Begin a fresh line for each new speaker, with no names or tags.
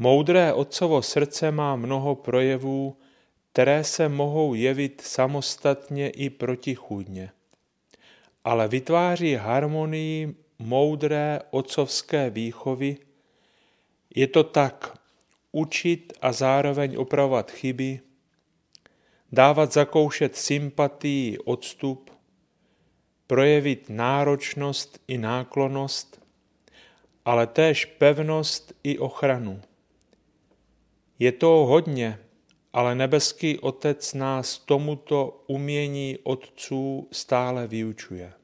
Moudré otcovo srdce má mnoho projevů, které se mohou jevit samostatně i protichůdně, ale vytváří harmonii moudré otcovské výchovy. Je to tak učit a zároveň opravovat chyby, dávat zakoušet sympatii, odstup, projevit náročnost i náklonnost, ale též pevnost i ochranu. Je toho hodně, ale nebeský Otec nás tomuto umění otců stále vyučuje.